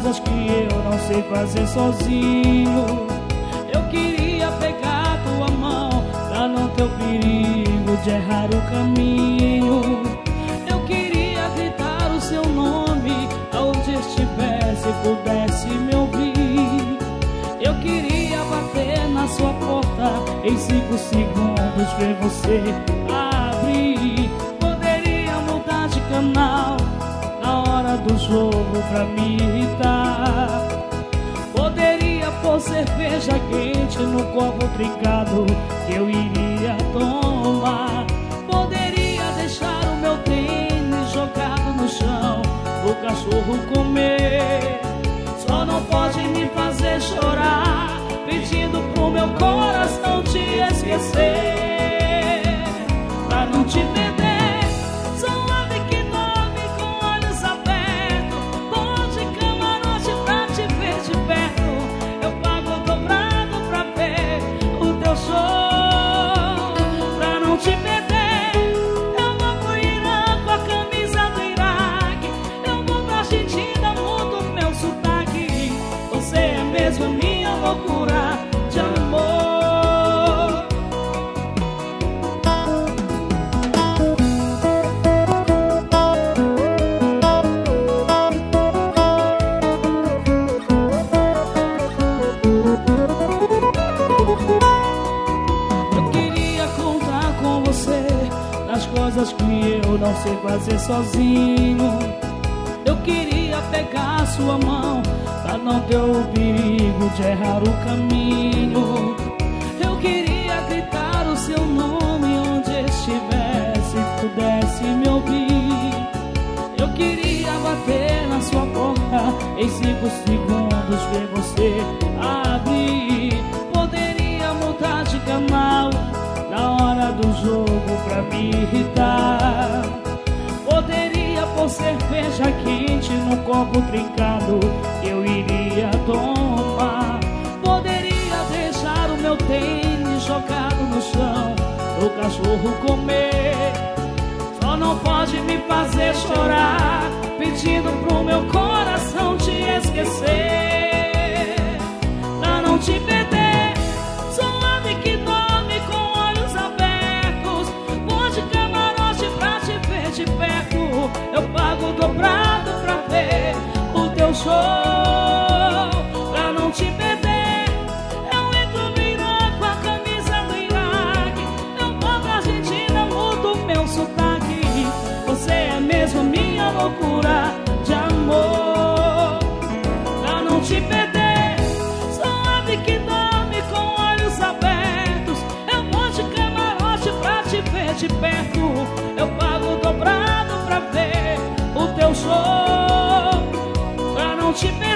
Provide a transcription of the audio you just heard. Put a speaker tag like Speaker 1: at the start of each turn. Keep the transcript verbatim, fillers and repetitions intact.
Speaker 1: coisas que eu não sei fazer sozinho. Eu queria pegar tua mão pra não ter o perigo de errar o caminho. Eu queria gritar o seu nome aonde estivesse e pudesse me ouvir. Eu queria bater na sua porta em cinco segundos, ver você abrir. Poderia mudar de canal na hora do jogo pra me irritar. Poderia pôr cerveja quente no copo trincado que eu iria tomar. Poderia deixar o meu tênis jogado no chão o cachorro comer. Só não pode me fazer chorar pedindo pro meu coração te esquecer, pra não te perder. Sou ave que dorme com olhos abertos, vou de camarote pra te ver de perto. Eu pago dobrado pra ver o teu show, pra não te perder. Eu vou pro Irã com a camisa do Iraque, eu vou pra Argentina, mudo meu sotaque. Você é mesmo a minha loucura de amor. Eu queria contar com você nas coisas que eu não sei fazer sozinho. Eu queria pegar sua mão pra não ter o perigo de errar o caminho. Eu queria gritar o seu nome onde estivesse e pudesse me ouvir. Eu queria bater na sua porta em cinco segundos, ver você abrir. Poderia mudar de canal na hora do jogo pra me irritar. Poderia pôr cerveja quente no copo trincado que eu iria tomar. Poderia deixar o meu tênis jogado no chão o cachorro comer. Só não pode me fazer chorar pedindo pro meu coração te esquecer, pra não te perder. Sou ave que dorme com olhos abertos, vou de camarote pra te ver de perto. Eu pago dobrado pra ver o teu show, pra não te perder. Eu entro no Irã com a camisa do Iraque, eu vou pra Argentina, mudo meu sotaque. Você é mesmo minha loucura de amor, pra não te perder. Sou ave que dorme com olhos abertos, eu vou de camarote pra te ver de perto. Eu pago dobrado pra ver o teu show, pra não te perder.